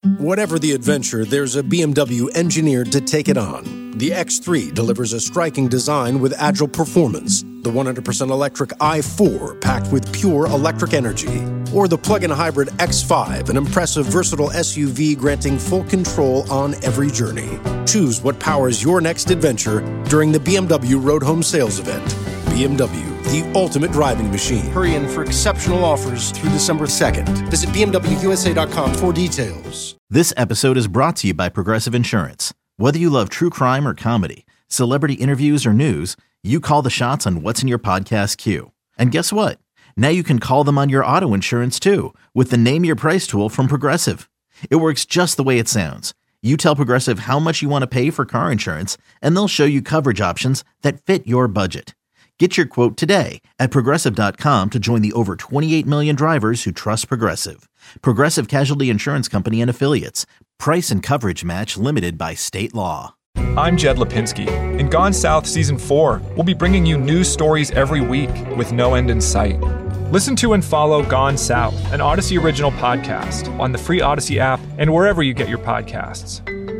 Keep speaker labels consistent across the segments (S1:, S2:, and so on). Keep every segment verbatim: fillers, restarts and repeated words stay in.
S1: Whatever the adventure, there's a B M W engineered to take it on. The X three delivers a striking design with agile performance. The one hundred percent electric i four packed with pure electric energy. Or the plug-in hybrid X five, an impressive versatile S U V granting full control on every journey. Choose what powers your next adventure during the B M W Road Home Sales Event. B M W, the ultimate driving machine. Hurry in for exceptional offers through December second. Visit B M W U S A dot com for details.
S2: This episode is brought to you by Progressive Insurance. Whether you love true crime or comedy, celebrity interviews or news, you call the shots on what's in your podcast queue. And guess what? Now you can call them on your auto insurance too with the Name Your Price tool from Progressive. It works just the way it sounds. You tell Progressive how much you want to pay for car insurance, and they'll show you coverage options that fit your budget. Get your quote today at Progressive dot com to join the over twenty-eight million drivers who trust Progressive. Progressive Casualty Insurance Company and Affiliates. Price and coverage match limited by state law.
S3: I'm Jed Lipinski. In Gone South Season four, we'll be bringing you news stories every week with no end in sight. Listen to and follow Gone South, an Odyssey original podcast on the free Odyssey app and wherever you get your podcasts.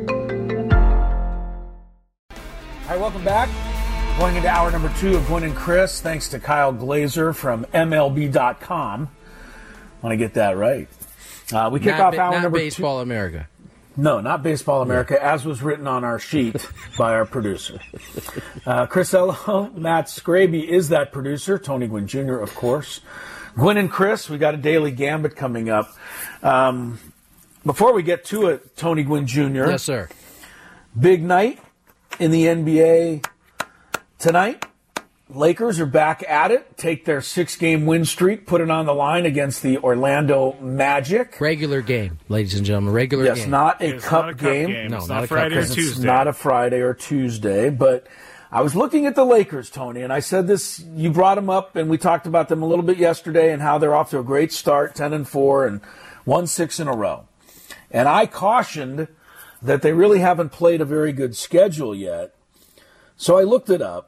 S4: All right, welcome back. Going into hour number two of Gwynn and Chris, thanks to Kyle Glazer from M L B dot com. I want to get that right. Uh, we kick
S5: not
S4: off
S5: ba-
S4: hour
S5: not
S4: number
S5: Baseball
S4: two.
S5: America.
S4: No, not Baseball America, yeah. As was written on our sheet by our producer. Uh, Chris Ello, Matt Scraby is that producer. Tony Gwynn Junior, of course. Gwynn and Chris, we got a daily gambit coming up. Um, before we get to it, Tony Gwynn Junior
S5: Yes, sir.
S4: Big night in the N B A tonight. Lakers are back at it. Take their six-game win streak, put it on the line against the Orlando Magic.
S5: Regular game, ladies and gentlemen. Regular
S4: yes,
S5: game.
S4: Yes, not a
S6: it's
S4: cup
S6: not a
S4: game.
S6: Cup game.
S5: No,
S6: it's
S5: not,
S6: not
S5: a
S6: Friday
S5: cup
S6: or
S5: game.
S6: Tuesday.
S4: It's not a Friday or Tuesday, but I was looking at the Lakers, Tony, and I said this, you brought them up, and we talked about them a little bit yesterday and how they're off to a great start, ten and four, and won six in a row. And I cautioned that they really haven't played a very good schedule yet. So I looked it up,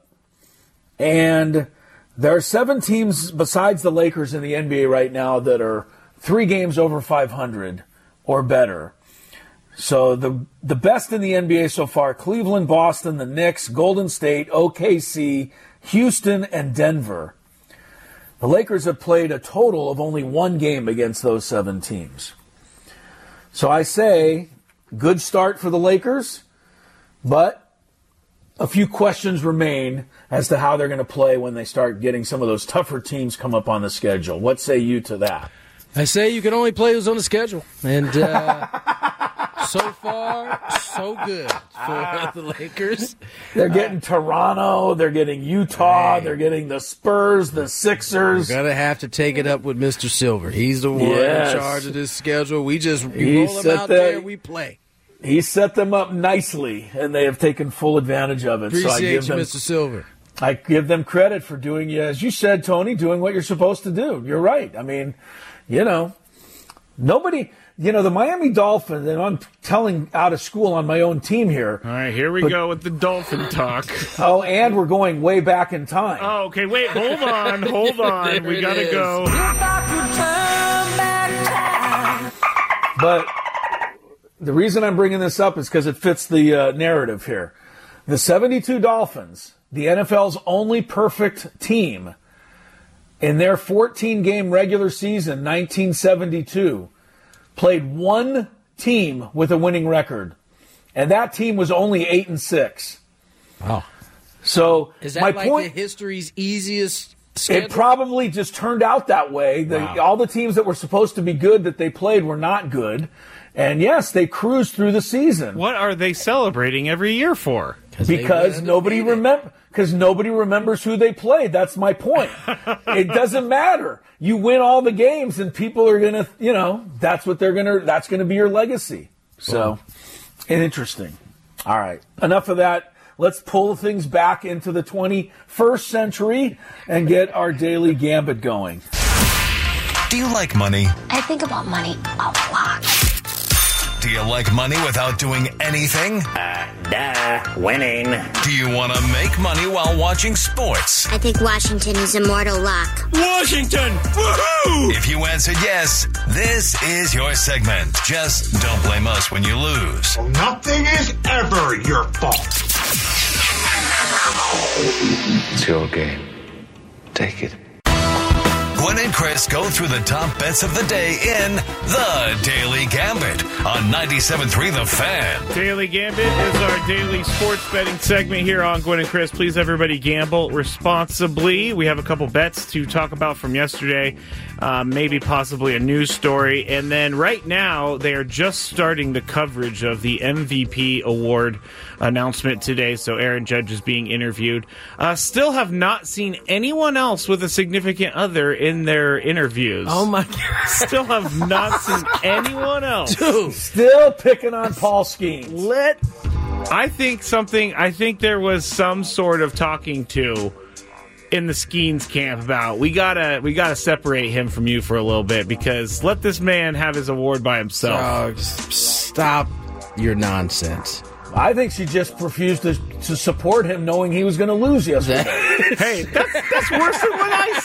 S4: and there are seven teams besides the Lakers in the N B A right now that are three games over five hundred or better. So the the best in the N B A so far, Cleveland, Boston, the Knicks, Golden State, O K C, Houston, and Denver. The Lakers have played a total of only one game against those seven teams. So I say, good start for the Lakers, but a few questions remain as to how they're going to play when they start getting some of those tougher teams come up on the schedule. What say you to that?
S5: I say you can only play who's on the schedule. And uh, so far, so good for the Lakers.
S4: They're getting Toronto. They're getting Utah.
S5: Hey.
S4: They're getting the Spurs, the Sixers.
S5: We're going to have to take it up with Mister Silver. He's the one
S4: Yes.
S5: in charge of this schedule. We just we
S4: He
S5: roll him
S4: set
S5: out
S4: the-
S5: there, we play.
S4: He set them up nicely, and they have taken full advantage of it.
S5: Appreciate
S4: so I give
S5: you,
S4: them,
S5: Mister Silver.
S4: I give them credit for doing, as you said, Tony, doing what you're supposed to do. You're right. I mean, you know, nobody, you know, the Miami Dolphins, and I'm telling out of school on my own team here.
S6: All right, here we
S4: but,
S6: go with the Dolphin talk.
S4: Oh, and we're going way back in time.
S6: Oh, okay, wait, hold on, hold on. We got to go.
S4: But the reason I'm bringing this up is because it fits the uh, narrative here. The seventy-two Dolphins, the N F L's only perfect team, in their fourteen-game regular season, nineteen seventy-two, played one team with a winning record, and that team was only eight and six.
S5: Wow.
S4: So
S5: Is that
S4: my
S5: like
S4: point,
S5: the history's easiest schedule?
S4: it probably just turned out that way. The,
S5: Wow.
S4: All the teams that were supposed to be good that they played were not good. And yes, they cruised through the season.
S6: What are they celebrating every year for?
S4: Because nobody remember because nobody remembers who they played. That's my point. It doesn't matter. You win all the games, and people are gonna, you know, that's what they're gonna. That's gonna be your legacy. So, and interesting. All right, enough of that. Let's pull things back into the twenty-first century and get our daily gambit going.
S7: Do you like money?
S8: I think about money a lot.
S7: Do Do you like money without doing anything?
S8: Uh, duh. Winning.
S7: Do you want to make money while watching sports?
S9: I think Washington is immortal luck.
S8: Washington! Woohoo!
S7: If you answered yes, this is your segment. Just don't blame us when you lose.
S10: Well, nothing is ever your fault.
S11: It's your game. Take it.
S7: Gwen and Chris go through the top bets of the day in The Daily Gambit on ninety-seven point three The Fan.
S6: Daily Gambit is our daily sports betting segment here on Gwen and Chris. Please, everybody, gamble responsibly. We have a couple bets to talk about from yesterday, uh, maybe possibly a news story. And then right now, they are just starting the coverage of the M V P award announcement today. So Aaron Judge is being interviewed. Uh, still have not seen anyone else with a significant other in their interviews.
S5: Oh my God.
S6: Still have not seen anyone else.
S4: Dude, still picking on Paul Skeens.
S6: Let I think something I think there was some sort of talking to in the Skeens camp about we gotta we gotta separate him from you for a little bit, because let this man have his award by himself.
S5: Oh, stop your nonsense.
S4: I think she just refused to, to support him, knowing he was going to lose yesterday.
S6: Hey, that's, that's worse than what I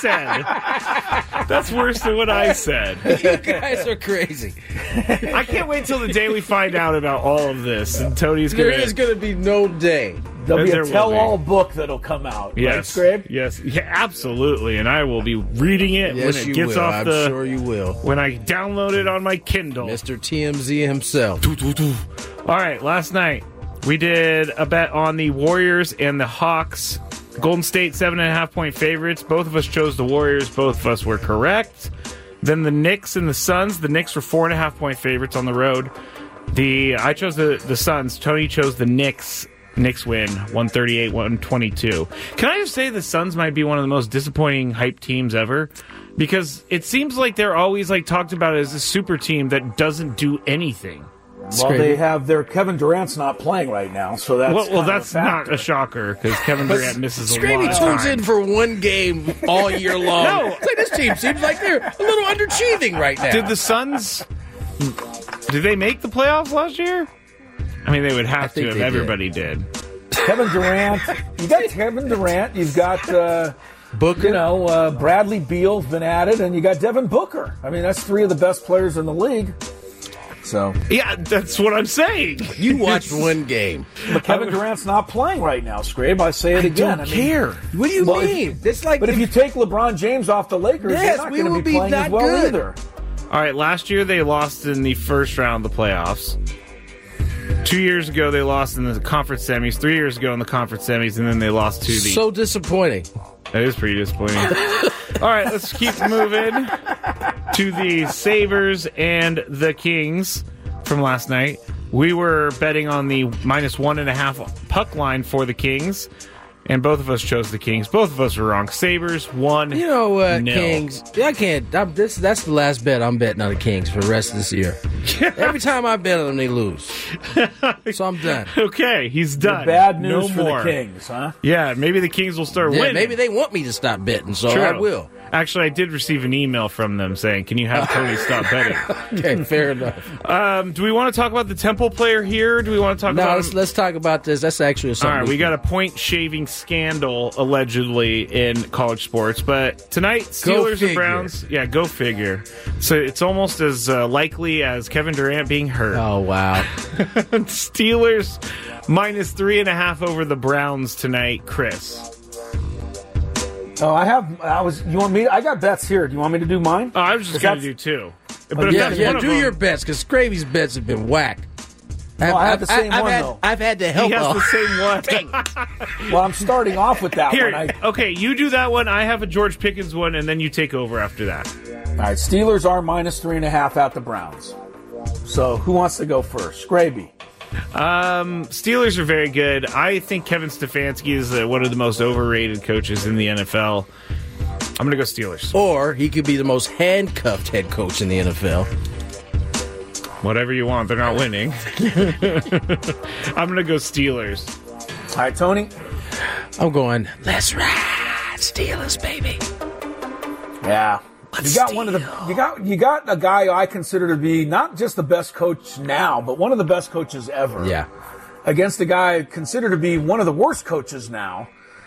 S6: said. That's worse than what I said.
S5: You guys are crazy.
S6: I can't wait till the day we find out about all of this. And Tony's going to...
S5: There is going to be no day.
S4: There'll be
S6: There
S4: a
S6: will
S4: tell-all
S6: be.
S4: book that'll come out.
S6: Yes,
S4: right, Scrape?
S6: yes, yeah, absolutely, and I will be reading it
S5: Yes,
S6: when it
S5: you
S6: gets
S5: will.
S6: off
S5: I'm
S6: the.
S5: sure you will.
S6: When I download it on my Kindle.
S5: Mister T M Z himself.
S6: All right, last night we did a bet on the Warriors and the Hawks. Golden State seven and a half point favorites. Both of us chose the Warriors. Both of us were correct. Then the Knicks and the Suns. The Knicks were four and a half point favorites on the road. The I chose the the Suns. Tony chose the Knicks. Knicks win one thirty-eight one twenty-two. Can I just say the Suns might be one of the most disappointing hype teams ever? Because it seems like they're always like talked about as a super team that doesn't do anything.
S4: Well, they have their Kevin Durant's not playing right now, so that's
S6: well, well
S4: kind of
S6: that's
S4: a factor.
S6: not a shocker because Kevin Durant misses a lot
S5: Scrappy
S6: of
S5: tunes
S6: time.
S5: in for one game all year long.
S6: No.
S5: It's like this team seems like they're a little underachieving right now.
S6: Did the Suns? Did they make the playoffs last year? I mean, they would have to if everybody did.
S4: Kevin Durant, you got Kevin Durant, you've got uh,
S5: Booker,
S4: you know, uh, Bradley Beal's been added, and you got Devin Booker. I mean, that's three of the best players in the league. So
S6: yeah, that's what I'm saying.
S5: You watched one game,
S4: but Kevin Durant's not playing right now. Scrape, I say it
S5: I
S4: again.
S5: don't
S4: I mean,
S5: care. What do you
S4: well,
S5: mean? It's like,
S4: but if you take LeBron James off the Lakers,
S5: Yes,
S4: they're not
S5: we
S4: going
S5: will
S4: to be
S5: be
S4: playing
S5: that
S4: as well
S5: good.
S4: either.
S6: All right, last year they lost in the first round of the playoffs. Two years ago they lost in the conference semis. Three years ago in the conference semis, and then they lost to the.
S5: So disappointing.
S6: That is pretty disappointing. All right, let's keep moving to the Sabres and the Kings from last night. We were betting on the minus one and a half puck line for the Kings, and both of us chose the Kings. Both of us were wrong. Sabres won.
S5: You know what,
S6: nil.
S5: Kings? I can't. I'm, this that's the last bet I'm betting on the Kings for the rest of this year. Every time I bet on them, they lose. So I'm done.
S6: Okay, he's done.
S4: Bad news
S6: no
S4: for
S6: more.
S4: the Kings, huh?
S6: Yeah, maybe the Kings will start
S5: Yeah,
S6: winning.
S5: maybe they want me to stop betting, so
S6: True.
S5: I will.
S6: Actually, I did receive an email from them saying, "Can you have Tony stop betting?"
S5: Okay, fair enough.
S6: Um, do we want to talk about the Temple player here? Or do we want to talk
S5: No,
S6: about?
S5: let's, let's talk about this. That's actually a
S6: All
S5: something.
S6: right, we got a point shaving scandal allegedly in college sports, but tonight Steelers and
S5: figure.
S6: Browns. Yeah, go figure. So it's almost as uh, likely as Kevin Durant being hurt.
S5: Oh wow!
S6: Steelers minus three and a half over the Browns tonight. Chris.
S4: Oh, I have. I was. You want me? I got bets here. Do you want me to do mine?
S6: Oh, I was just
S4: If
S6: going to
S4: that's-
S6: do two.
S4: Oh,
S6: But if
S5: yeah,
S6: that's
S5: yeah.
S6: one of
S5: Do
S6: them,
S5: your bets because Gravy's bets have been whack.
S4: No, I have the same
S5: I've
S4: one,
S5: had,
S4: though.
S5: I've had to help.
S6: he has
S5: out.
S6: the same one.
S4: Well, I'm starting off with that
S6: Here,
S4: one. I,
S6: okay, you do that one. I have a George Pickens one, and then you take over after that.
S4: all right, Steelers are minus three and a half at the Browns. So who wants to go first? Scraby.
S6: Um, Steelers are very good. I think Kevin Stefanski is uh, one of the most overrated coaches in the N F L. I'm going to go Steelers.
S5: Or he could be the most handcuffed head coach in the N F L.
S6: Whatever you want. They're not winning. I'm going to go Steelers.
S4: All right, Tony.
S5: I'm going. Let's ride, Steelers, baby.
S4: Yeah, You got one of the you got you got a guy I consider to be not just the best coach now, but one of the best coaches ever.
S5: Yeah.
S4: Against a guy considered to be one of the worst coaches now.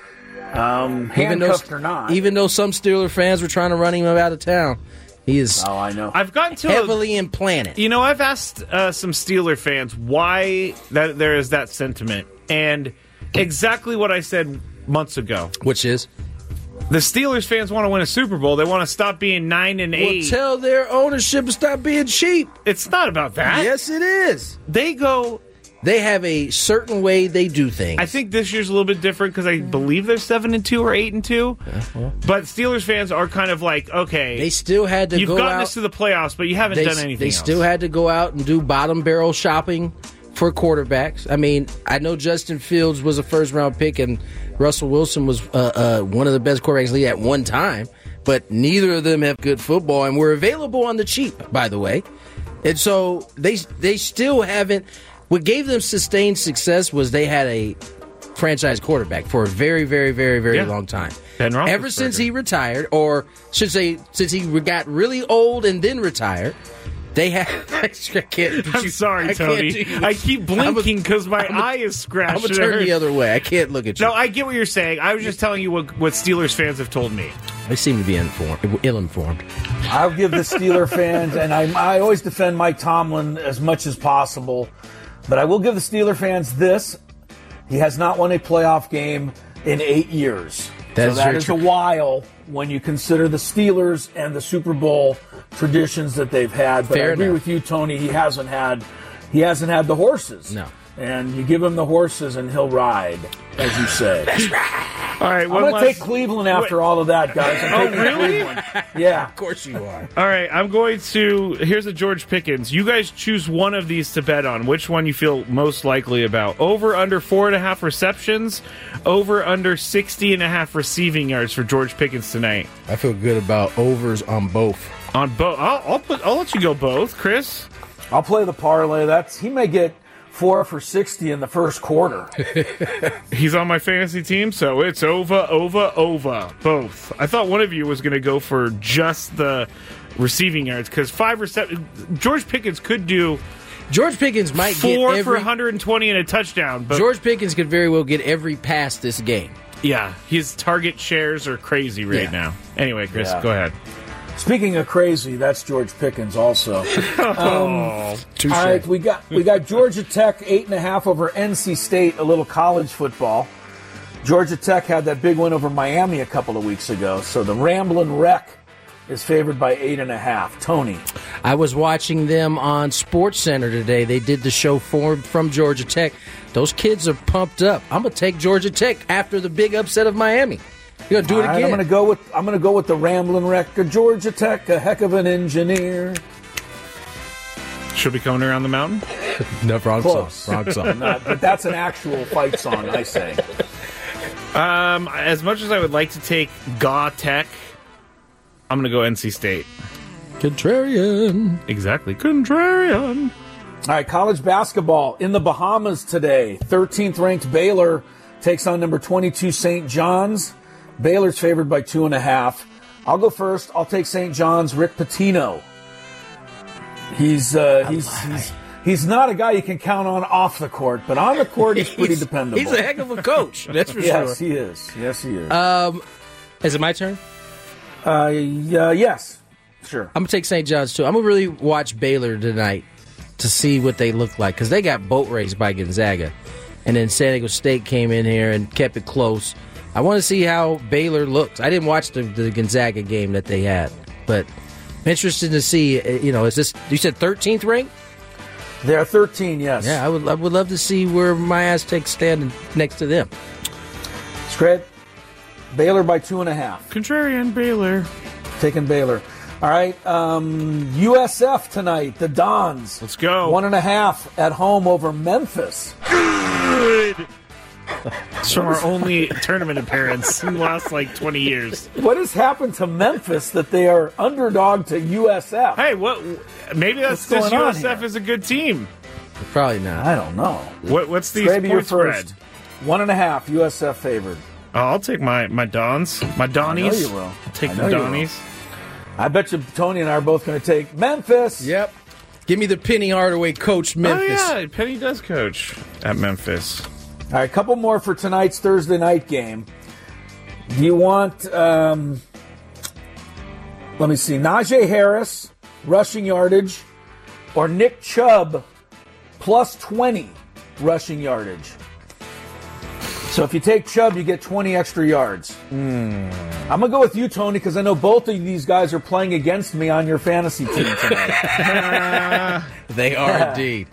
S4: Um, handcuffed
S5: though,
S4: or not.
S5: Even though some Steeler fans were trying to run him out of town, he is.
S4: Oh, I know.
S6: I've gotten to
S5: heavily
S6: a,
S5: implanted.
S6: You know, I've asked uh, some Steeler fans why that there is that sentiment, and exactly what I said months ago,
S5: which is
S6: the Steelers fans want to win a Super Bowl. They want to stop being nine and eight.
S5: Well, tell their ownership to stop being cheap.
S6: It's not about that.
S5: Yes, it is.
S6: They go.
S5: They have a certain way they do things.
S6: I think this year's a little bit different because I believe they're seven and two or eight and two.
S5: Yeah, well.
S6: But Steelers fans are kind of like, okay,
S5: they still had to.
S6: You've
S5: go
S6: gotten
S5: out,
S6: us to the playoffs, but you haven't
S5: they,
S6: done anything.
S5: They
S6: else.
S5: still had to go out and do bottom barrel shopping for quarterbacks. I mean, I know Justin Fields was a first round pick, and Russell Wilson was uh, uh, one of the best quarterbacks in the league at one time. But neither of them have good football, and were available on the cheap, by the way. And so they they still haven't. What gave them sustained success was they had a franchise quarterback for a very, very, very, very
S6: yeah.
S5: long time.
S6: Ben
S5: Ever since he retired, or should say, since he got really old and then retired, they had. I can't.
S6: I'm
S5: you,
S6: sorry,
S5: I
S6: Tony. I keep blinking because my
S5: I'm
S6: eye is scratched.
S5: I'm gonna turn the other way. I can't look at you.
S6: No, I get what you're saying. I was just telling you what, what Steelers fans have told me.
S5: They seem to be informed, ill-informed.
S4: I'll give the Steeler fans, and I, I always defend Mike Tomlin as much as possible. But I will give the Steeler fans this. He has not won a playoff game in eight years.
S5: That
S4: so
S5: is
S4: that
S5: very
S4: is
S5: true.
S4: a while when you consider the Steelers and the Super Bowl traditions that they've had. But
S5: Fair
S4: I agree
S5: enough.
S4: with you, Tony. He hasn't had he hasn't had the horses.
S5: No.
S4: And you give him the horses and he'll ride, as you say.
S5: That's right.
S6: All right,
S4: I'm
S6: one
S4: going to
S6: last...
S4: take Cleveland after
S6: Wait.
S4: all of that, guys. I'm
S6: Oh,
S4: taking
S6: really?
S4: Cleveland. Yeah.
S5: Of course you are.
S6: All right, I'm going to. Here's a George Pickens. You guys choose one of these to bet on. Which one you feel most likely about? Over under four and a half receptions. Over under sixty and a half receiving yards for George Pickens tonight.
S5: I feel good about overs on both.
S6: On both, I'll, I'll put. I'll let you go both, Chris.
S4: I'll play the parlay. That's he may get four for sixty in the first quarter.
S6: He's on my fantasy team, so it's over, over, over. Both. I thought one of you was going to go for just the receiving yards because five receptions. George Pickens could do.
S5: George Pickens might
S6: four
S5: get
S6: for
S5: every,
S6: one hundred twenty and a touchdown. But
S5: George Pickens could very well get every pass this game.
S6: yeah, his target shares are crazy right
S5: Yeah.
S6: now. Anyway, Chris,
S4: Yeah.
S6: go ahead.
S4: Speaking of crazy, that's George Pickens also.
S6: Oh,
S5: Touche.
S4: All right, we got we got Georgia Tech eight and a half over N C State. A little college football. Georgia Tech had that big win over Miami a couple of weeks ago, so the Ramblin' Wreck is favored by eight and a half. Tony,
S5: I was watching them on Sports Center today. They did the show for, from Georgia Tech. Those kids are pumped up. I'm gonna take Georgia Tech after the big upset of Miami. You're gonna do
S4: All
S5: it
S4: right,
S5: again.
S4: I'm gonna go with I'm gonna go with the Ramblin' Wreck of Georgia Tech. A heck of an engineer.
S6: should be coming around the mountain.
S5: No, wrong
S4: Close.
S5: song. Wrong song.
S4: Not, but that's an actual fight song, I say.
S6: Um, as much as I would like to take Gaw Tech, I'm going to go N C State.
S5: Contrarian.
S6: Exactly. Contrarian.
S4: All right, college basketball in the Bahamas today. thirteenth ranked Baylor takes on number twenty-two Saint John's. Baylor's favored by two and a half. I'll go first. I'll take Saint John's. Rick Pitino. He's uh, he's he's he's not a guy you can count on off the court, but on the court he's pretty dependable.
S5: He's a heck of a coach. That's for
S4: yes,
S5: sure.
S4: he is. Yes, he is.
S5: Um, is it my turn?
S4: Uh, yeah, yes, sure.
S5: I'm gonna take Saint John's too. I'm gonna really watch Baylor tonight to see what they look like because they got boat raced by Gonzaga, and then San Diego State came in here and kept it close. I want to see how Baylor looks. I didn't watch the, the Gonzaga game that they had, but I'm interested to see. You know, is this you said thirteenth ranked?
S4: They're thirteen, yes.
S5: Yeah, I would. I would love to see where my Aztecs stand next to them.
S4: Scred, Baylor by two and a half.
S6: Contrarian Baylor.
S4: Taking Baylor. All right, um, U S F tonight, the Dons.
S6: Let's go.
S4: One and a half at home over Memphis.
S6: Good. It's from our only tournament appearance in the last like twenty years.
S4: What has happened to Memphis that they are underdog to U S F?
S6: Hey, what? Maybe that's
S4: What's
S6: just
S4: going
S6: U
S4: on
S6: S F
S4: here?
S6: is a good team.
S5: Probably not.
S4: I don't know.
S6: What? What's the
S4: Maybe you're
S6: point spread?
S4: first. One and a half, U S F favored.
S6: Oh, I'll take my my Dons, my Donnies.
S4: I know you will.
S6: I'll take
S4: I
S6: the
S4: know you
S6: Donnies.
S4: I bet you Tony and I are both going to take Memphis.
S5: Yep. Give me the Penny Hardaway coach Memphis.
S6: Oh, yeah. Penny does coach at Memphis.
S4: All right, a couple more for tonight's Thursday night game. Do you want, um, let me see, Najee Harris, rushing yardage, or Nick Chubb, plus twenty rushing yardage? So if you take Chubb, you get twenty extra yards.
S6: Mm.
S4: I'm going to go with you, Tony, because I know both of these guys are playing against me on your fantasy team tonight.
S5: They are indeed.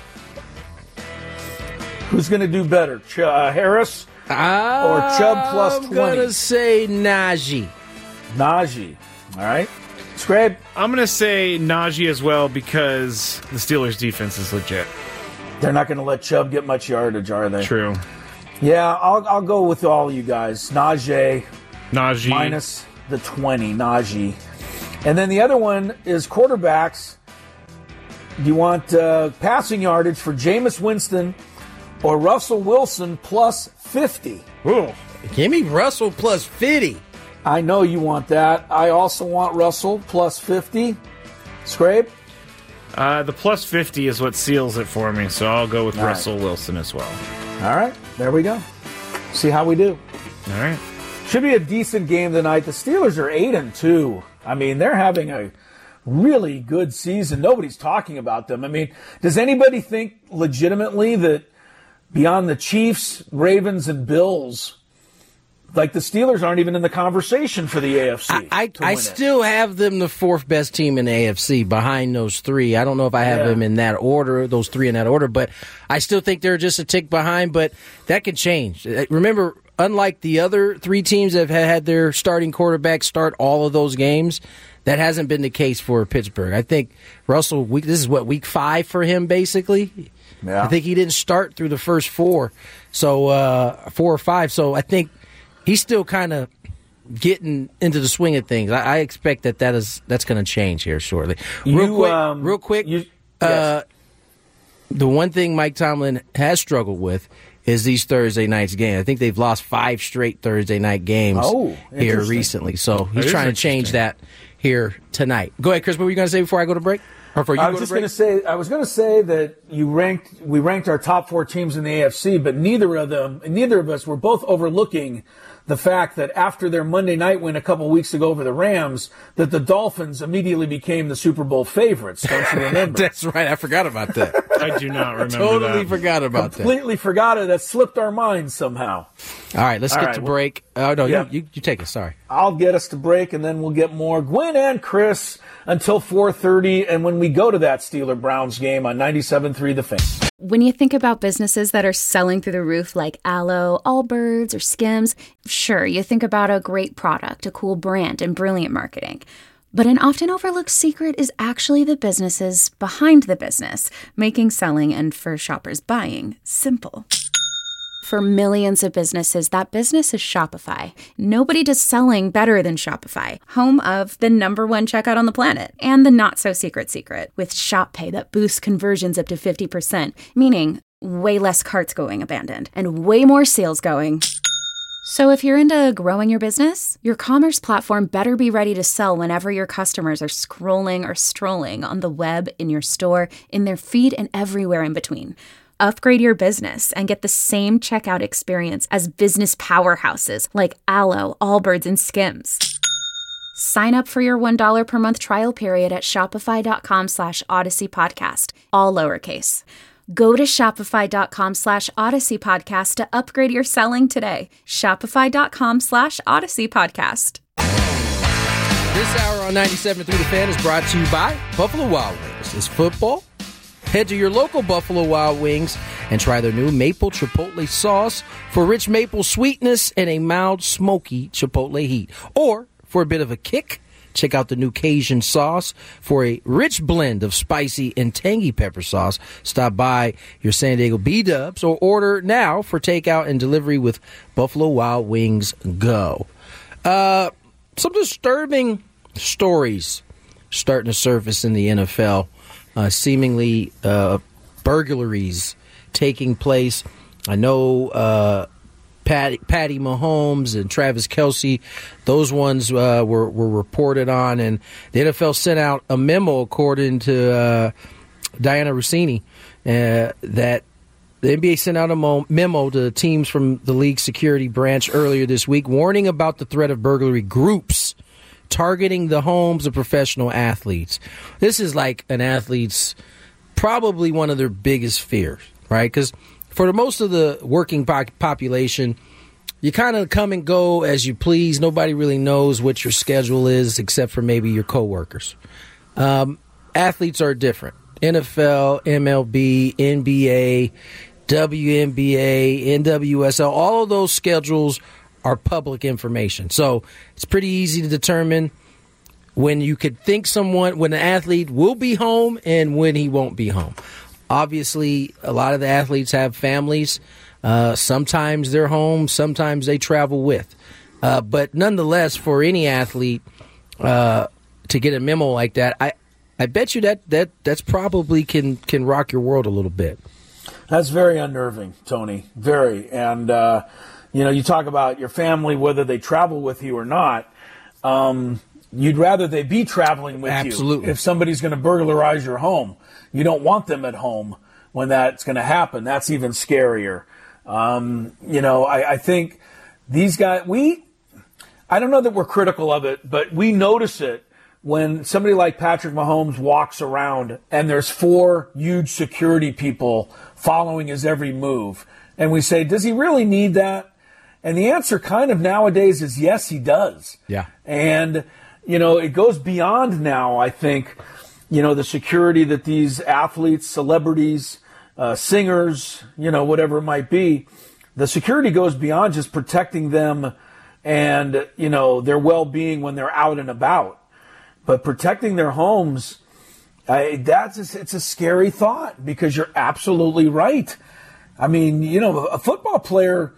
S4: Who's going to do better, Ch- uh, Harris or Chubb plus twenty?
S5: I'm going to say Najee.
S4: Najee. All right. Scrape.
S6: I'm going to say Najee as well because the Steelers' defense is legit.
S4: They're not going to let Chubb get much yardage, are they?
S6: True.
S4: Yeah, I'll I'll go with all you guys. Najee.
S6: Najee.
S4: Minus the twenty. Najee. And then the other one is quarterbacks. Do you want uh, passing yardage for Jameis Winston or Russell Wilson plus fifty?
S5: Ooh. Give me Russell plus fifty.
S4: I know you want that. I also want Russell plus fifty. Scrape?
S6: Uh, the plus fifty is what seals it for me, so I'll go with
S4: All
S6: Russell
S4: right.
S6: Wilson as well.
S4: All right, there we go. See how we do.
S6: All right.
S4: Should be a decent game tonight. The Steelers are eight and two. I mean, they're having a really good season. Nobody's talking about them. I mean, does anybody think legitimately that beyond the Chiefs, Ravens, and Bills, like the Steelers aren't even in the conversation for the A F C?
S5: I, I, I still have them the fourth best team in the A F C behind those three. I don't know if I have
S4: Yeah.
S5: them in that order, those three in that order, but I still think they're just a tick behind, but that could change. Remember, unlike the other three teams that have had their starting quarterback start all of those games, that hasn't been the case for Pittsburgh. I think Russell, week, this is what, week five for him, basically?
S4: Yeah.
S5: I think he didn't start through the first four, so uh, four or five, so I think he's still kind of getting into the swing of things. I, I expect that, that is, that's going to change here shortly. Real
S4: You,
S5: quick,
S4: um,
S5: real quick
S4: you-
S5: uh, the one thing Mike Tomlin has struggled with is these Thursday nights games. I think they've lost five straight Thursday night games
S4: Oh,
S5: here
S4: interesting.
S5: recently. So he's
S6: That is
S5: trying to change
S6: interesting.
S5: that here tonight. Go ahead, Chris. What were you going to say before I go to break? Or before you
S4: I
S5: go
S4: was
S5: to
S4: just
S5: break?
S4: going to say, I was going to say that you ranked, we ranked our top four teams in the A F C, but neither of them, neither of us were both overlooking the fact that after their Monday night win a couple weeks ago over the Rams, that the Dolphins immediately became the Super Bowl favorites. Don't you remember?
S5: That's right. I forgot about that.
S6: I do not remember
S5: totally
S6: that.
S5: forgot about that.
S4: Completely forgot it. That slipped our minds somehow.
S5: All right, let's
S4: All
S5: get
S4: right,
S5: to
S4: well-
S5: break. Oh, no,
S4: Yeah.
S5: you, you, you take it. Sorry.
S4: I'll get us to break, and then we'll get more Gwen and Chris until four thirty. And when we go to that Steeler-Browns game on ninety-seven point three The Fan.
S12: When you think about businesses that are selling through the roof like Aloe, Allbirds, or Skims, sure, you think about a great product, a cool brand, and brilliant marketing. But an often overlooked secret is actually the businesses behind the business, making selling and for shoppers buying simple. For millions of businesses, that business is Shopify. Nobody does selling better than Shopify, home of the number one checkout on the planet and the not-so-secret secret with Shop Pay that boosts conversions up to fifty percent, meaning way less carts going abandoned and way more sales going. So if you're into growing your business, your commerce platform better be ready to sell whenever your customers are scrolling or strolling on the web, in your store, in their feed, and everywhere in between. Upgrade your business and get the same checkout experience as business powerhouses like Aloe, Allbirds, and Skims. Sign up for your one dollar per month trial period at shopify.com slash Odyssey Podcast, all lowercase. Go to shopify.com slash Odyssey Podcast to upgrade your selling today. Shopify.com slash Odyssey Podcast.
S5: This hour on ninety-seven point three The Fan is brought to you by Buffalo Wild Wings. It's football. Head to your local Buffalo Wild Wings and try their new maple chipotle sauce for rich maple sweetness and a mild, smoky chipotle heat. Or, for a bit of a kick, check out the new Cajun sauce for a rich blend of spicy and tangy pepper sauce. Stop by your San Diego B-Dubs or order now for takeout and delivery with Buffalo Wild Wings Go. Uh, some disturbing stories starting to surface in the N F L. Uh, seemingly uh, burglaries taking place. I know uh, Patty, Patty Mahomes and Travis Kelce. Those ones uh, were, were reported on, and the N F L sent out a memo, according to uh, Diana Rossini, uh, that the N B A sent out a mo- memo to teams from the league's security branch earlier this week, warning about the threat of burglary groups targeting the homes of professional athletes. This is like an athlete's probably one of their biggest fears, right? Because for the most of the working po- population, you kind of come and go as you please. Nobody really knows what your schedule is except for maybe your coworkers. Um, athletes are different. N F L, M L B, N B A, W N B A, N W S L, all of those schedules are public information. So it's pretty easy to determine when you could think someone, when an athlete will be home and when he won't be home. Obviously, a lot of the athletes have families. Uh, sometimes they're home, sometimes they travel with. Uh, but nonetheless, for any athlete uh, to get a memo like that, I, I bet you that, that that's probably can, can rock your world a little bit.
S4: That's very unnerving, Tony. Very. And, uh, you know, you talk about your family, whether they travel with you or not. Um, you'd rather they be traveling with
S5: Absolutely.
S4: you if somebody's going to burglarize your home. You don't want them at home when that's going to happen. That's even scarier. Um, you know, I, I think these guys, we, I don't know that we're critical of it, but we notice it when somebody like Patrick Mahomes walks around and there's four huge security people following his every move. And we say, does he really need that? And the answer kind of nowadays is yes, he does.
S5: Yeah.
S4: And, you know, it goes beyond now, I think, you know, the security that these athletes, celebrities, uh, singers, you know, whatever it might be, the security goes beyond just protecting them and, you know, their well-being when they're out and about. But protecting their homes, I, that's a, it's a scary thought because you're absolutely right. I mean, you know, a football player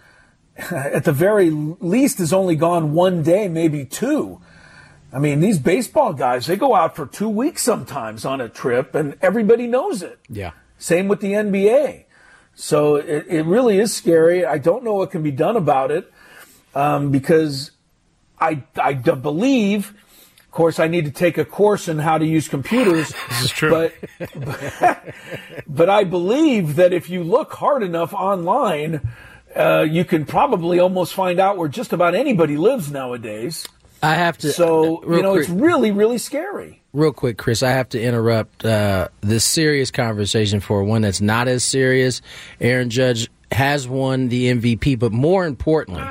S4: at the very least has only gone one day, maybe two. I mean, these baseball guys, they go out for two weeks sometimes on a trip, and everybody knows it.
S5: Yeah.
S4: Same with the N B A. So it, it really is scary. I don't know what can be done about it um, because I, I d- believe, of course, I need to take a course in how to use computers.
S6: This is true.
S4: But, but, but I believe that if you look hard enough online, uh, you can probably almost find out where just about anybody lives nowadays.
S5: I have to.
S4: So,
S5: uh,
S4: you know,
S5: quick,
S4: it's really, really scary.
S5: Real quick, Chris, I have to interrupt uh, this serious conversation for one that's not as serious. Aaron Judge has won the M V P, but more importantly,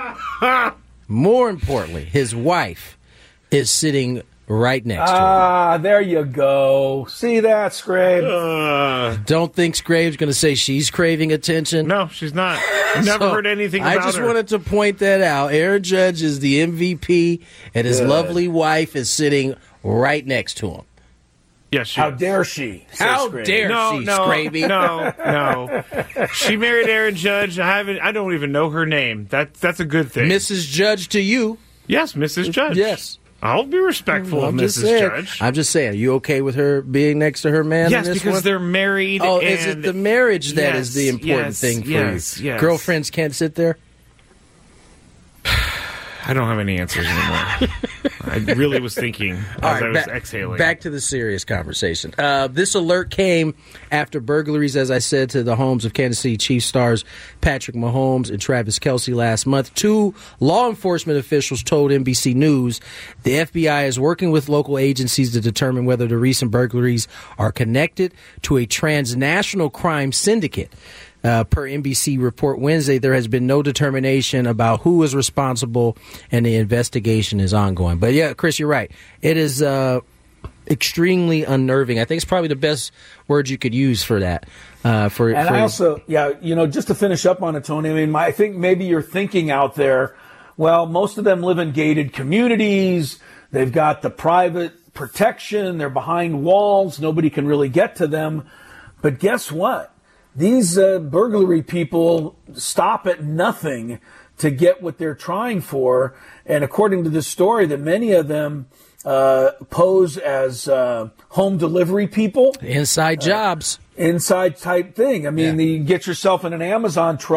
S5: more importantly, his wife is sitting right next to him.
S4: Ah, there you go. See that, Scrape?
S6: Uh,
S5: Don't think Scrape's going to say she's craving attention.
S6: No, she's not. I've never
S5: So,
S6: heard anything about her.
S5: I just wanted to point that out. Aaron Judge is the M V P, and his
S4: Good.
S5: lovely wife is sitting right next to him.
S6: Yes, she
S4: How
S6: is.
S4: dare she? says
S5: How
S4: Scrape.
S5: dare
S6: No,
S5: she,
S6: no,
S5: Scraby?
S6: no, no. She married Aaron Judge. I haven't. I don't even know her name. That that's a good thing.
S5: Missus Judge to you.
S6: Yes, Missus Judge.
S5: Yes.
S6: I'll be respectful
S5: I'm
S6: of
S5: just
S6: Missus
S5: saying.
S6: Judge.
S5: I'm just saying. Are you okay with her being next to her man?
S6: Yes,
S5: in this
S6: because
S5: one?
S6: they're married.
S5: Oh,
S6: and
S5: is it the marriage that is
S6: Yes,
S5: the important
S6: yes,
S5: thing for
S6: yes,
S5: you?
S6: yes.
S5: Girlfriends can't sit there?
S6: I don't have any answers anymore. I really was thinking as
S5: All right,
S6: I was
S5: back,
S6: exhaling.
S5: Back to the serious conversation. Uh, this alert came after burglaries, as I said, to the homes of Kansas City Chiefs stars Patrick Mahomes and Travis Kelce last month. Two law enforcement officials told N B C News the F B I is working with local agencies to determine whether the recent burglaries are connected to a transnational crime syndicate. Uh, per N B C report Wednesday, there has been no determination about who is responsible, and the investigation is ongoing. But yeah, Chris, you're right. It is uh, extremely unnerving. I think it's probably the best word you could use for that. Uh, for
S4: And
S5: for
S4: I also, yeah, you know, just to finish up on it, Tony, I mean, my, I think maybe you're thinking out there, well, most of them live in gated communities. They've got the private protection. They're behind walls. Nobody can really get to them. But guess what? These uh, burglary people stop at nothing to get what they're trying for. And according to this story, that many of them uh, pose as uh, home delivery people.
S5: Inside jobs.
S4: Uh, inside type thing. I mean,
S5: Yeah.
S4: you get yourself in an Amazon truck,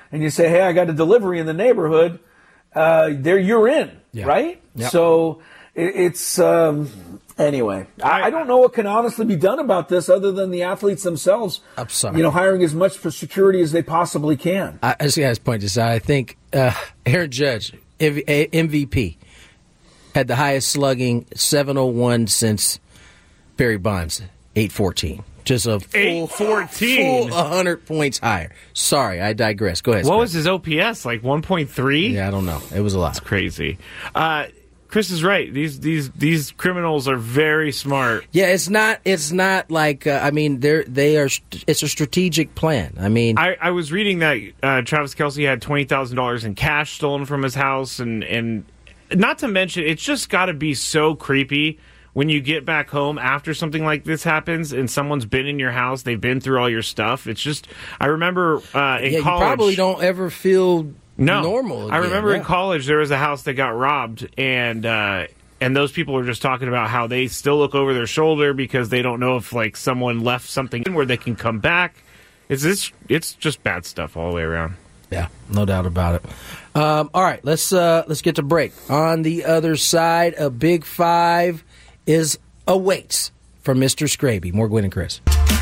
S4: and you say, hey, I got a delivery in the neighborhood, uh, there you're in,
S5: yeah.
S4: right?
S5: Yep.
S4: So it, it's, um, anyway, I, I don't know what can honestly be done about this other than the athletes themselves,
S5: I'm sorry.
S4: you know, hiring as much for security as they possibly can.
S5: I, I just got to point this out. I think uh, Aaron Judge, M V P, had the highest slugging, seven oh one, since Barry Bonds, eight fourteen. Just a full,
S6: eight fourteen.
S5: full one hundred points higher. Sorry, I digress. Go ahead.
S6: What
S5: Chris.
S6: was his O P S? Like one point three?
S5: Yeah, I don't know. It was a lot.
S6: It's crazy. Uh, Chris is right. These these these criminals are very smart.
S5: Yeah, it's not. It's not like. Uh, I mean, they're they are. It's a strategic plan. I mean,
S6: I, I was reading that uh, Travis Kelce had twenty thousand dollars in cash stolen from his house, and and not to mention, it's just got to be so creepy when you get back home after something like this happens and someone's been in your house, they've been through all your stuff. It's just, I remember uh, in
S5: yeah,
S6: college.
S5: You probably don't ever feel
S6: no,
S5: normal again.
S6: I remember
S5: yeah.
S6: in college there was a house that got robbed, and uh, and those people were just talking about how they still look over their shoulder because they don't know if like someone left something in where they can come back. It's it's, it's just bad stuff all the way around.
S5: Yeah, no doubt about it. Um, all right, let's uh, let's get to break. On the other side, a big five is awaits for Mister Scraby. More Gwen and Chris.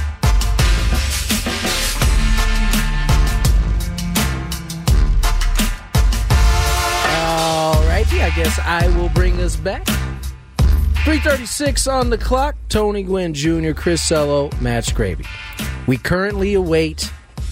S5: All righty, I guess I will bring us back. three thirty-six on the clock. Tony Gwynn Junior, Chris Cello, Matt Scraby. We currently await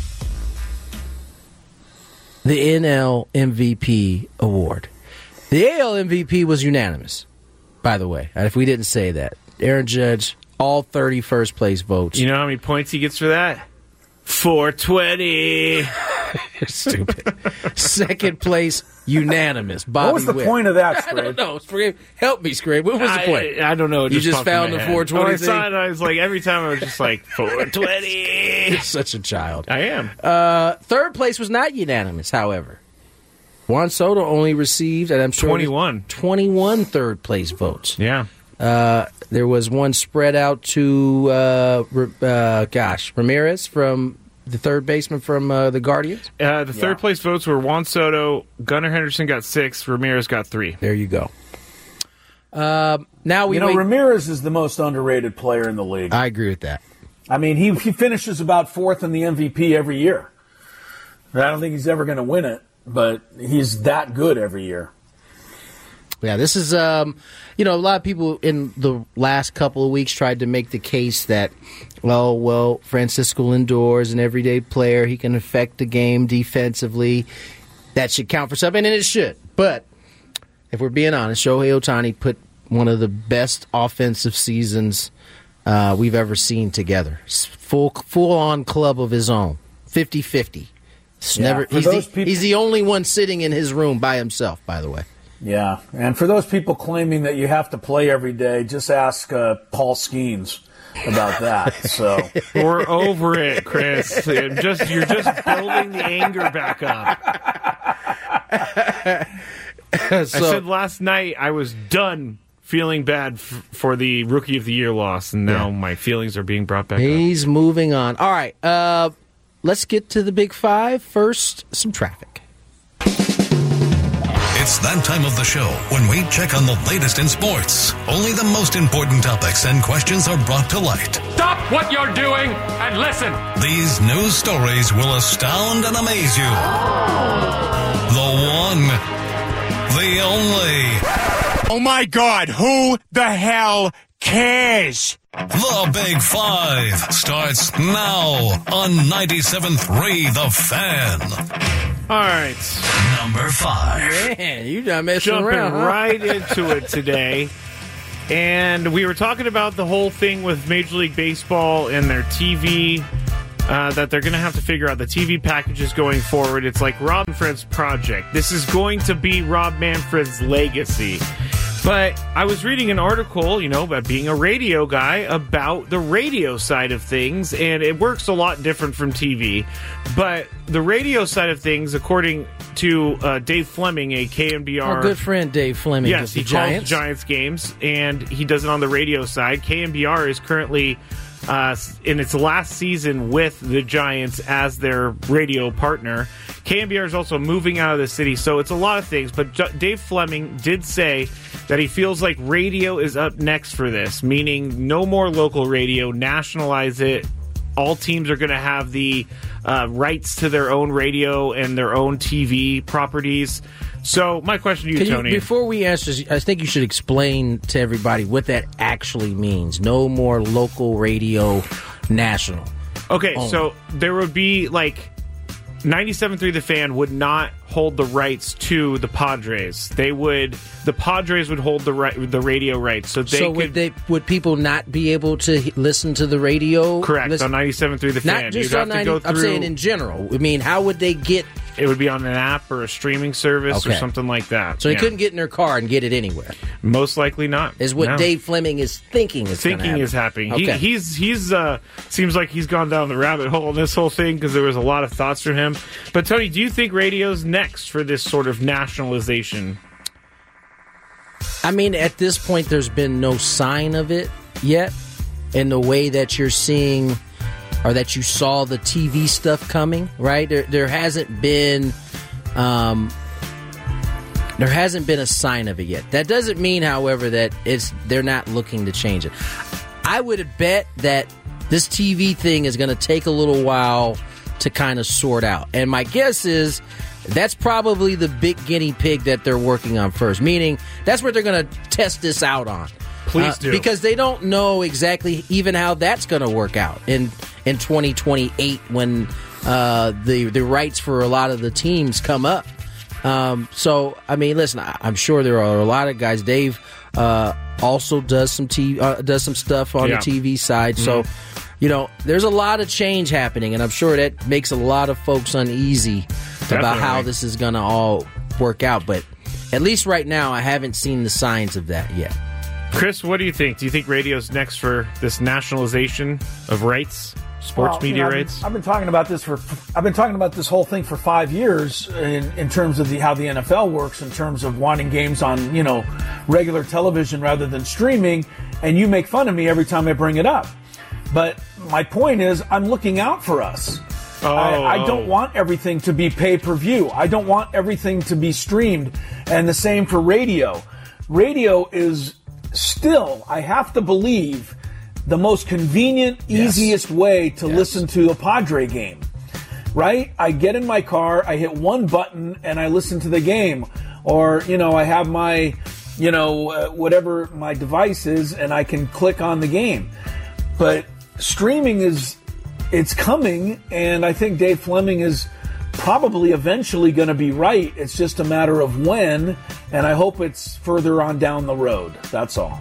S5: the N L M V P award. The A L M V P was unanimous, by the way. If we didn't say that. Aaron Judge, all thirty first place votes.
S6: You know how many points he gets for that? four twenty.
S5: You're stupid. Second place, unanimous. Bobby
S4: What was the
S5: Witt.
S4: point of that, Scrape?
S5: I don't know. Scrape, help me, Scrape. What was the point?
S6: I, I don't know. It
S5: You
S6: just,
S5: just
S6: popped in
S5: found
S6: my
S5: the
S6: head.
S5: four twenty
S6: When I
S5: thing?
S6: saw it, I was like, every time I was just like, four twenty.
S5: You're such a child.
S6: I am.
S5: Uh, third place was not unanimous, however. Juan Soto only received, and I'm sure
S6: twenty-one.
S5: twenty-one third place votes.
S6: Yeah.
S5: Uh, there was one spread out to, uh, uh, gosh, Ramirez from the third baseman from uh, the Guardians.
S6: Uh, the third
S4: Yeah.
S6: place votes were Juan Soto, Gunnar Henderson got six, Ramirez got three.
S5: There you go. Um, now we
S4: You know,
S5: wait-
S4: Ramirez is the most underrated player in the league.
S5: I agree with that.
S4: I mean, he he finishes about fourth in the M V P every year. I don't think he's ever going to win it, but he's that good every year.
S5: Yeah, this is, um, you know, a lot of people in the last couple of weeks tried to make the case that, well, well, Francisco Lindor is an everyday player. He can affect the game defensively. That should count for something, and it should. But if we're being honest, Shohei Ohtani put one of the best offensive seasons uh, we've ever seen together. Full, full-on club of his own, fifty-fifty. It's
S4: Yeah,
S5: never,
S4: for
S5: he's, the,
S4: those people-
S5: he's the only one sitting in his room by himself, by the way.
S4: Yeah, and for those people claiming that you have to play every day, just ask uh, Paul Skeens about that. So
S6: We're over it, Chris. It just you're just building the anger back up.
S5: So,
S6: I said last night I was done feeling bad f- for the Rookie of the Year loss, and now
S5: Yeah.
S6: my feelings are being brought back up.
S5: he's moving on. All right, uh, let's get to the big five. First, some traffic.
S7: It's that time of the show when we check on the latest in sports. Only the most important topics and questions are brought to light.
S8: Stop what you're doing and listen.
S7: These news stories will astound and amaze you. The one, the only,
S10: Oh my God, who the hell cares?
S7: the Big Five starts now on ninety-seven point three The Fan.
S6: All right,
S7: Number five.
S5: Man, you done messing
S6: jumping
S5: around, huh?
S6: right into it today. And we were talking about the whole thing with Major League Baseball and their T V, uh, that they're going to have to figure out the T V packages going forward. It's like Rob Manfred's project. This is going to be Rob Manfred's legacy. But I was reading an article, you know, about being a radio guy, about the radio side of things, and it works a lot different from T V. But the radio side of things, according to uh, Dave Fleming, a K N B R...
S5: Our good friend Dave Fleming
S6: Yes,
S5: of the
S6: he calls
S5: Giants.
S6: Giants games, and he does it on the radio side. K N B R is currently uh, in its last season with the Giants as their radio partner. K N B R is also moving out of the city, so it's a lot of things. But J- Dave Fleming did say that he feels like radio is up next for this, meaning no more local radio, nationalize it. All teams are going to have the uh, rights to their own radio and their own T V properties. So my question to you,
S5: Can
S6: Tony.
S5: You, before we answer, I think you should explain to everybody what that actually means. No more local radio, national.
S6: Okay,
S5: only.
S6: So there would be like ninety-seven point three The Fan would not hold the rights to the Padres. They would, the Padres would hold the right, the radio rights. So they
S5: so
S6: could,
S5: would they would people not be able to h- listen to the radio?
S6: Correct,
S5: listen,
S6: on ninety-seven point three The Fan.
S5: Not just
S6: You'd
S5: on
S6: have to
S5: ninety.
S6: go through,
S5: I'm saying in general. I mean, how would they get?
S6: It would be on an app or a streaming service
S5: Okay.
S6: or something like that.
S5: So they
S6: Yeah.
S5: couldn't get in their car and get it anywhere.
S6: Most likely not.
S5: Is what
S6: No.
S5: Dave Fleming is thinking is
S6: thinking
S5: happen.
S6: is happening.
S5: Okay.
S6: He, he's he's uh seems like he's gone down the rabbit hole in this whole thing because there was a lot of thoughts from him. But Tony, do you think radio's next for this sort of nationalization?
S5: I mean, at this point, there's been no sign of it yet in the way that you're seeing or that you saw the T V stuff coming, right? There, there hasn't been, um, there hasn't been a sign of it yet. That doesn't mean, however, that it's they're not looking to change it. I would bet that this T V thing is going to take a little while to kind of sort out. And my guess is that's probably the big guinea pig that they're working on first, meaning that's what they're going to test this out on.
S6: Please
S5: uh,
S6: do.
S5: Because they don't know exactly even how that's going to work out in, in twenty twenty-eight when uh, the, the rights for a lot of the teams come up. Um, so, I mean, listen, I, I'm sure there are a lot of guys. Dave uh, also does some t- uh, does some stuff on
S6: Yeah.
S5: the T V side.
S6: Mm-hmm.
S5: So, you know, there's a lot of change happening, and I'm sure that makes a lot of folks uneasy about how
S6: Definitely.
S5: this is going to all work out. But at least right now, I haven't seen the signs of that yet.
S6: Chris, what do you think? Do you think radio's next for this nationalization of rights, sports
S4: Well, you
S6: media
S4: know, I've been-
S6: rights?
S4: I've been talking about this for I've been talking about this whole thing for five years in, in terms of the how the N F L works in terms of wanting games on, you know, regular television rather than streaming, and you make fun of me every time I bring it up. But my point is, I'm looking out for us.
S6: Oh,
S4: I, I don't
S6: oh.
S4: want everything to be pay-per-view. I don't want everything to be streamed, and the same for radio. Radio is still, I have to believe, the most convenient,
S5: Yes.
S4: easiest way to
S5: Yes.
S4: listen to a Padre game. Right? I get in my car, I hit one button, and I listen to the game. Or, you know, I have my, you know, uh, whatever my device is, and I can click on the game. But streaming is, it's coming, and I think Dave Fleming is probably eventually going to be right. It's just a matter of when, and I hope it's further on down the road. That's all.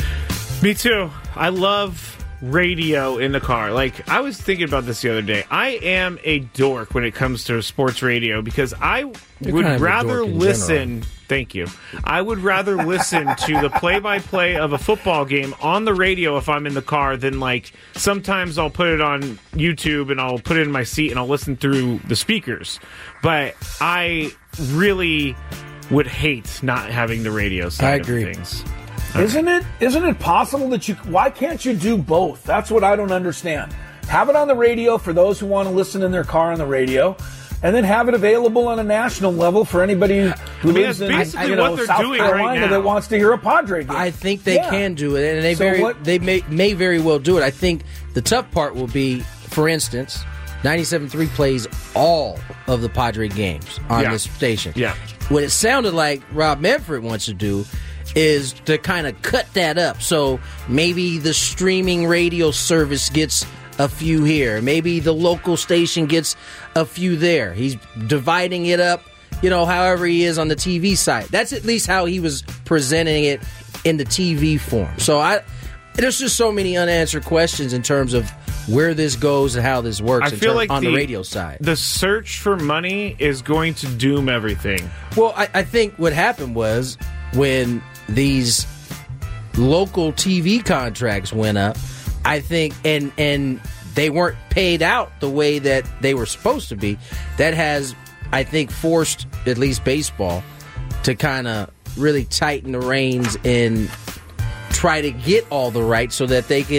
S6: Me too. I love radio in the car. Like, I was thinking about this the other day. I am a dork when it comes to sports radio because I
S5: You're
S6: would
S5: kind of a
S6: rather
S5: dork in
S6: listen.
S5: general.
S6: Thank you. I would rather listen to the play-by-play of a football game on the radio if I'm in the car than, like, sometimes I'll put it on YouTube and I'll put it in my seat and I'll listen through the speakers. But I really would hate not having the radio side
S5: I
S6: of
S5: agree.
S6: things.
S4: Isn't it? Isn't it possible that you? Why can't you do both? That's what I don't understand. Have it on the radio for those who want to listen in their car on the radio, and then have it available on a national level for anybody who
S6: I mean,
S4: lives
S6: that's
S4: in
S6: basically
S4: you know,
S6: what they're
S4: South
S6: doing right
S4: Carolina
S6: now.
S4: that wants to hear a Padre game.
S5: I think they
S4: Yeah.
S5: can do it, and they
S4: So
S5: very
S4: what-
S5: they may may very well do it. I think the tough part will be, for instance, ninety-seven point three plays all of the Padre games on
S6: Yeah.
S5: this station.
S6: Yeah.
S5: What it sounded like Rob Manfred wants to do is to kind of cut that up. So maybe the streaming radio service gets a few here. Maybe the local station gets a few there. He's dividing it up, you know, however he is on the T V side. That's at least how he was presenting it in the T V form. So I, there's just so many unanswered questions in terms of where this goes and how this works
S6: I
S5: in
S6: feel
S5: term-
S6: like
S5: on the,
S6: the
S5: radio side.
S6: The search for money is going to doom everything.
S5: Well, I, I think what happened was when these local T V contracts went up, I think, and and they weren't paid out the way that they were supposed to be. That has, I think, forced at least baseball to kind of really tighten the reins and try to get all the rights so that they can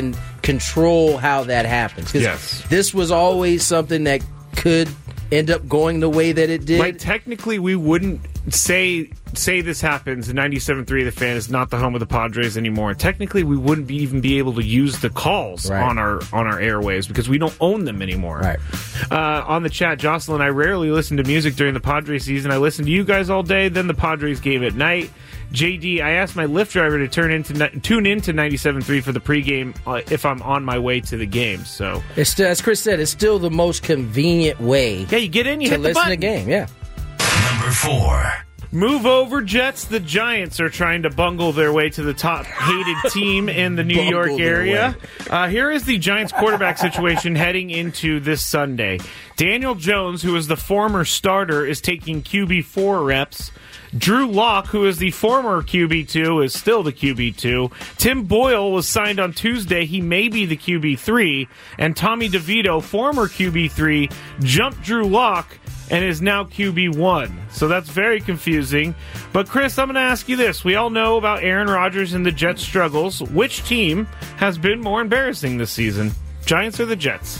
S5: control how that happens. 'Cause
S6: Yes.
S5: this was always something that could end up going the way that it did.
S6: Like, technically, we wouldn't say say this happens, ninety-seven point three The Fan is not the home of the Padres anymore. Technically, we wouldn't be, even be able to use the calls
S5: Right.
S6: on our on our airwaves because we don't own them anymore.
S5: Right.
S6: Uh, on the chat, Jocelyn, I rarely listen to music during the Padres season. I listen to you guys all day, then the Padres game at night. J D, I asked my Lyft driver to turn into tune into ninety-seven point three for the pregame uh, if I'm on my way to the game. So,
S5: It's still, as Chris said, it's still the most convenient way
S6: yeah, you get in, you
S5: to
S6: hit the
S5: listen to
S6: button.
S5: the game. Yeah.
S7: Number four.
S6: Move over, Jets. The Giants are trying to bungle their way to the top hated team in the New
S5: Bungle
S6: York
S5: their
S6: area. Uh, here is the Giants quarterback situation heading into this Sunday. Daniel Jones, who is the former starter, is taking Q B four reps. Drew Lock, who is the former Q B two, is still the Q B two. Tim Boyle was signed on Tuesday. He may be the Q B three. And Tommy DeVito, former Q B three, jumped Drew Lock and is now Q B one. So that's very confusing. But, Chris, I'm going to ask you this. We all know about Aaron Rodgers and the Jets' struggles. Which team has been more embarrassing this season? Giants or the Jets?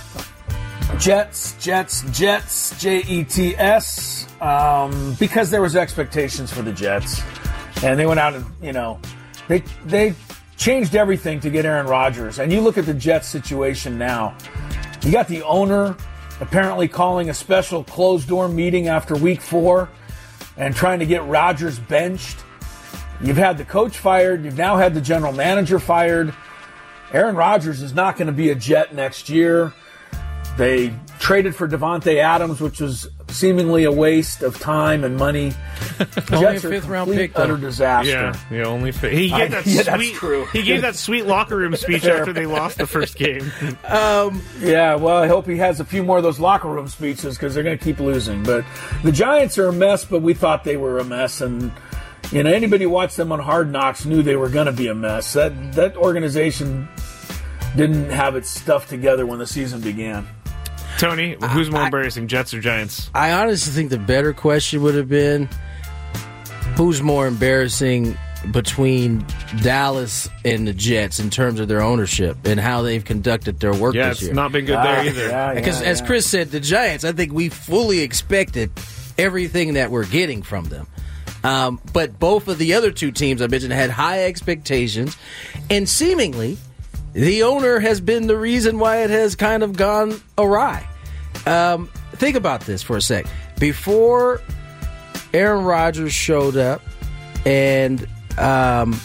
S4: Jets, Jets, Jets, J E T S, um, because there was expectations for the Jets. And they went out and, you know, they they changed everything to get Aaron Rodgers. And you look at the Jets situation now. You got the owner apparently calling a special closed-door meeting after week four and trying to get Rodgers benched. You've had the coach fired. You've now had the general manager fired. Aaron Rodgers is not going to be a Jet next year. They traded for Devontae Adams, which was seemingly a waste of time and money.
S5: Only a
S4: Jets are
S5: fifth round
S4: complete,
S5: pick, though.
S4: utter disaster.
S6: Yeah, yeah, only fi- he gave
S4: I-
S6: that
S4: yeah, that's
S6: sweet.
S4: true.
S6: He gave that sweet locker room speech after they lost the first game.
S5: Um,
S4: Yeah, well, I hope he has a few more of those locker room speeches because they're going to keep losing. But the Giants are a mess, but we thought they were a mess. And, you know, anybody who watched them on Hard Knocks knew they were going to be a mess. That, that organization didn't have its stuff together when the season began.
S6: Tony, who's more
S5: I-
S6: embarrassing, Jets or Giants?
S5: I honestly think the better question would have been who's more embarrassing between Dallas and the Jets in terms of their ownership and how they've conducted their work
S6: Yeah,
S5: this
S6: it's
S5: year.
S6: not been good
S4: Ah,
S6: there either.
S4: yeah,
S5: Because,
S4: yeah,
S5: as
S4: yeah.
S5: Chris said, the Giants, I think we fully expected everything that we're getting from them. Um, but both of the other two teams I mentioned had high expectations, and seemingly the owner has been the reason why it has kind of gone awry. Um, think about this for a sec. Before Aaron Rodgers showed up, and um,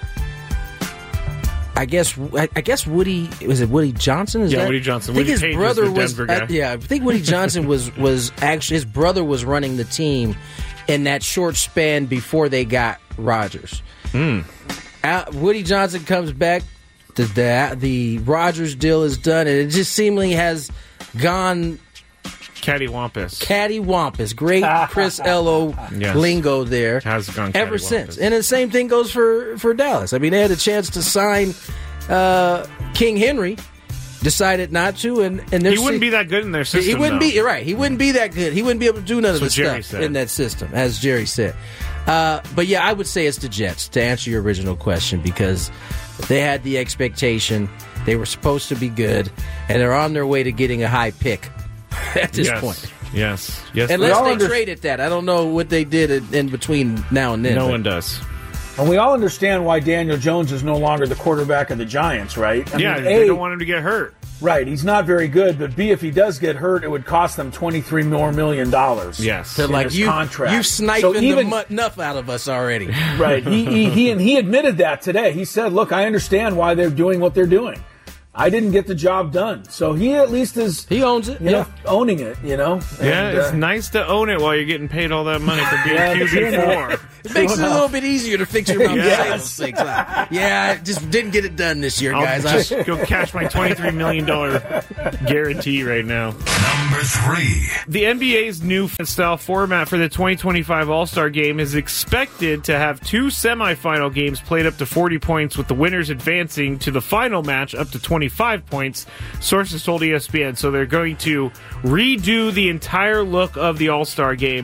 S5: I guess I, I guess Woody was it Woody Johnson? Is
S6: Yeah,
S5: that?
S6: Woody Johnson.
S5: I think
S6: Woody
S5: his
S6: Page
S5: brother
S6: was the
S5: was.
S6: Denver
S5: uh,
S6: guy.
S5: yeah, I think Woody Johnson was was actually his brother was running the team in that short span before they got Rodgers.
S6: Mm.
S5: Uh, Woody Johnson comes back. The, the the Rodgers deal is done, and it just seemingly has gone
S6: Cattywampus.
S5: cattywampus. Great Chris Ello
S6: Yes.
S5: lingo there.
S6: Has gone
S5: ever
S6: cattywampus.
S5: since. And the same thing goes for, for Dallas. I mean, they had a chance to sign uh, King Henry, decided not to, and and
S6: He wouldn't be that good in their system.
S5: He wouldn't
S6: though.
S5: be you're right. He wouldn't be that good. He wouldn't be able to do none of the
S6: That's what Jerry
S5: stuff
S6: said.
S5: in that system, as Jerry said. Uh, but yeah, I would say it's the Jets to answer your original question because they had the expectation. They were supposed to be good, and they're on their way to getting a high pick at this
S6: yes.
S5: point.
S6: Yes. Yes.
S5: Unless
S4: all
S5: they
S4: under-
S5: traded that. I don't know what they did in, in between now and then.
S6: no
S5: but-
S6: one does.
S4: And we all understand why Daniel Jones is no longer the quarterback of the Giants, right? I
S6: Yeah,
S4: mean,
S6: they
S4: A,
S6: don't want him to get hurt.
S4: right, he's not very good, but B, if he does get hurt, it would cost them twenty-three more million dollars.
S6: Yes.
S5: They're
S4: in
S5: like,
S4: his
S5: you,
S4: contract.
S5: you sniping
S4: So
S5: the
S4: even-
S5: mu- enough out of us already.
S4: Right. He, he he and he admitted that today. He said, "Look, I understand why they're doing what they're doing. I didn't get the job done." So he at least is
S5: He owns it.
S4: you know, owning it, you know.
S6: Yeah,
S4: And,
S6: it's
S4: uh,
S6: nice to own it while you're getting paid all that money for being
S4: Yeah,
S6: Q
S4: but
S6: B
S4: you know-
S6: four.
S5: It makes it a little bit easier to fix your mouth
S6: Yes.
S5: sales things. Huh? Yeah, I just didn't get it done this year,
S6: I'll
S5: guys. I-
S6: just go cash my twenty-three million dollars guarantee right now.
S7: Number three.
S6: The N B A's new style format for the twenty twenty-five All-Star Game is expected to have two semifinal games played up to forty points, with the winners advancing to the final match up to twenty-five points, sources told E S P N. So they're going to redo the entire look of the All-Star Game.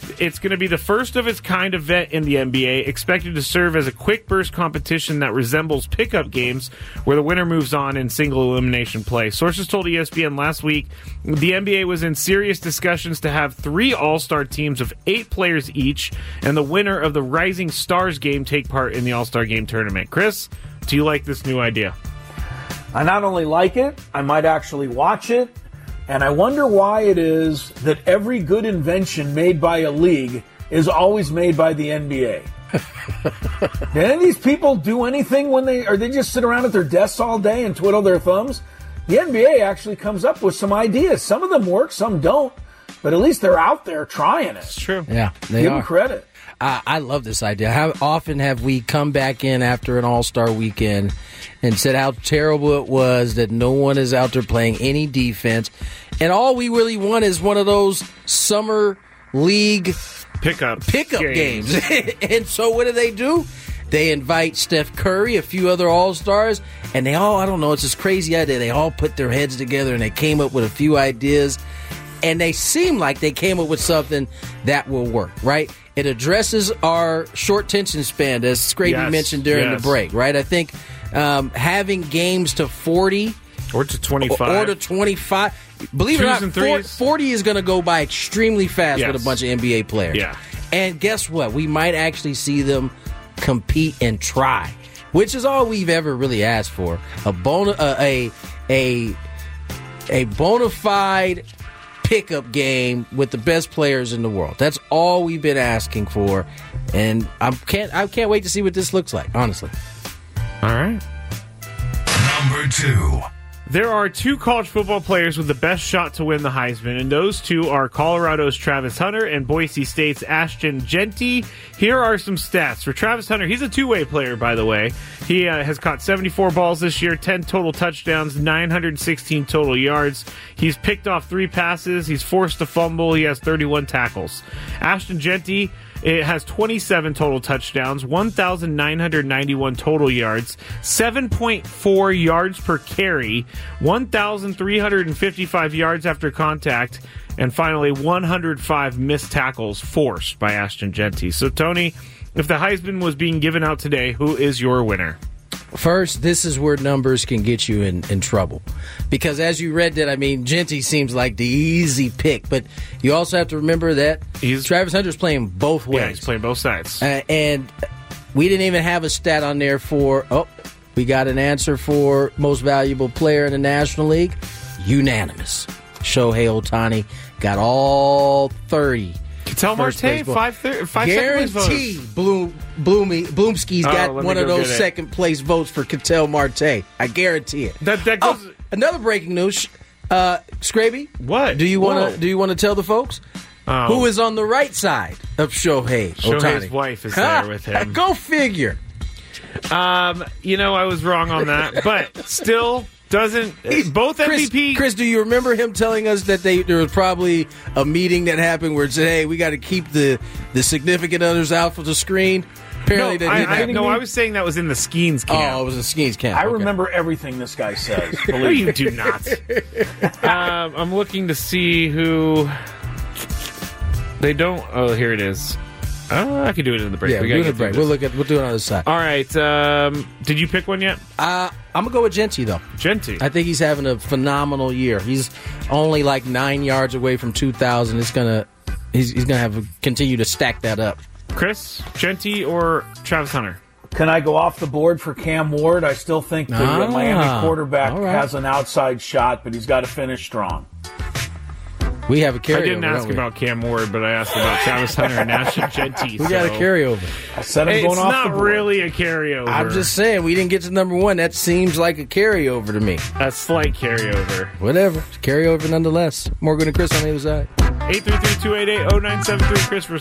S6: It's going to be the first of its kind event in the N B A, expected to serve as a quick burst competition that resembles pickup games where the winner moves on in single elimination play. Sources told E S P N last week the N B A was in serious discussions to have three all-star teams of eight players each, and the winner of the Rising Stars game take part in the All-Star Game tournament. Chris, do you like this new idea?
S4: I not only like it, I might actually watch it. And I wonder why it is that every good invention made by a league is always made by the N B A. Did any of these people do anything when they, or they just sit around at their desks all day and twiddle their thumbs? The N B A actually comes up with some ideas. Some of them work, some don't. But at least they're out there trying it.
S6: It's true.
S5: Yeah, they
S4: Give
S5: are.
S4: them credit.
S5: I, I love this idea. How often have we come back in after an All-Star weekend and said how terrible it was that no one is out there playing any defense, and all we really want is one of those summer league
S6: pickup
S5: pickup games. games. And so what do they do? They invite Steph Curry, a few other All-Stars, and they all, I don't know, it's this crazy idea. They all put their heads together and they came up with a few ideas, and they seem like they came up with something that will work, right? It addresses our short tension span, as Scraby
S6: yes,
S5: mentioned during
S6: yes.
S5: the break, right? I think um, having games to forty
S6: or to twenty-five
S5: or, or to twenty-five. Believe
S6: Twos
S5: it or
S6: and
S5: not,
S6: threes.
S5: forty is going to go by extremely fast
S6: Yes.
S5: with a bunch of N B A players.
S6: Yeah.
S5: And guess what? We might actually see them compete and try, which is all we've ever really asked for. A bona, uh, a a a bona fide pickup game with the best players in the world. That's all we've been asking for, and I can't I can't wait to see what this looks like, honestly.
S6: All right.
S7: Number two.
S6: There are two college football players with the best shot to win the Heisman, and those two are Colorado's Travis Hunter and Boise State's Ashton Jeanty. Here are some stats. For Travis Hunter, he's a two-way player, by the way. He uh, has caught seventy-four balls this year, ten total touchdowns, nine hundred sixteen total yards. He's picked off three passes. He's forced a fumble. He has thirty-one tackles. Ashton Jeanty, it has twenty-seven total touchdowns, one thousand nine hundred ninety-one total yards, seven point four yards per carry, one thousand three hundred fifty-five yards after contact, and finally one hundred five missed tackles forced by Ashton Jeanty. So, Tony, if the Heisman was being given out today, who is your winner?
S5: First, this is where numbers can get you in, in trouble. Because as you read that, I mean, Jeanty seems like the easy pick. But you also have to remember that
S6: he's,
S5: Travis Hunter's playing both ways.
S6: Yeah, he's playing both sides.
S5: Uh, and we didn't even have a stat on there for, oh, we got an answer for most valuable player in the National League. Unanimous. Shohei Ohtani got all thirty.
S6: Tell Marte, five, thir- five second place
S5: Guarantee Bloom, Bloomy, Bloomski's
S6: oh,
S5: got one of those
S6: it.
S5: second place votes for Ketel Marte. I guarantee it.
S6: That, that goes.
S5: Oh, another breaking news, uh, Scraby.
S6: What?
S5: Do you want to? Do you want to tell the folks
S6: oh.
S5: who is on the right side of Shohei Ohtani?
S6: Shohei's wife is there with him.
S5: Go figure.
S6: Um, you know, I was wrong on that, but still. Doesn't both
S5: Chris,
S6: M V P?
S5: Chris, do you remember him telling us that they there was probably a meeting that happened where it said, "Hey, we got to keep the, the significant others out of the screen"? Apparently,
S6: no,
S5: that
S6: I,
S5: didn't
S6: I, no, I was saying that was in the Skeens camp.
S5: Oh, it was a Skeens camp.
S4: I
S5: okay.
S4: remember everything this guy says.
S6: No, you do not. um, I'm looking to see who they don't. Oh, here it is. Oh, I can do it in the break.
S5: Yeah,
S6: we
S5: we'll do the break. We'll look at. We'll do it on the side.
S6: All right. Um, did you pick one yet?
S5: Uh, I'm gonna go with Jeanty though.
S6: Jeanty.
S5: I think he's having a phenomenal year. He's only like nine yards away from two thousand. It's gonna. He's, he's gonna have to continue to stack that up.
S6: Chris, Jeanty, or Travis Hunter?
S4: Can I go off the board for Cam Ward? I still think the
S5: ah,
S4: Miami quarterback
S5: right.
S4: has an outside shot, but he's got to finish strong.
S5: We have a carryover.
S6: I didn't ask about Cam Ward, but I asked about Travis Hunter and Ashton Jeanty.
S5: We
S6: so.
S5: got a carryover.
S4: I said I'm
S6: it's
S4: going off
S6: not
S4: the board.
S6: really a carryover.
S5: I'm just saying we didn't get to number one. That seems like a carryover to me.
S6: A slight carryover.
S5: Whatever, carryover nonetheless. Morgan and Chris on the other side.
S6: eight three three, two eight eight, oh nine seven three, Chris.